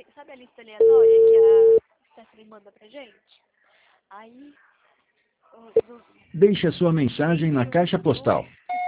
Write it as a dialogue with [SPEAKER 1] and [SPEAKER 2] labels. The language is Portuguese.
[SPEAKER 1] sabe a lista aleatória que a Stephanie manda pra gente? Aí...
[SPEAKER 2] Deixe a sua mensagem na caixa postal